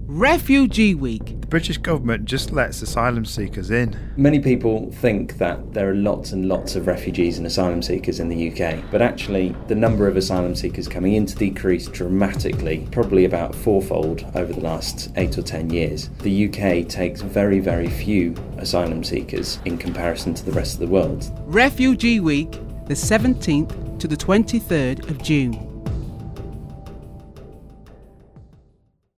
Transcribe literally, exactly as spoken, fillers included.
Refugee Week. The British government just lets asylum seekers in. Many people think that there are lots and lots of refugees and asylum seekers in the U K, but actually the number of asylum seekers coming in to decrease dramatically, probably about fourfold over the last eight or ten years. The U K takes very, very few asylum seekers in comparison to the rest of the world. Refugee Week, the seventeenth to the twenty-third of June.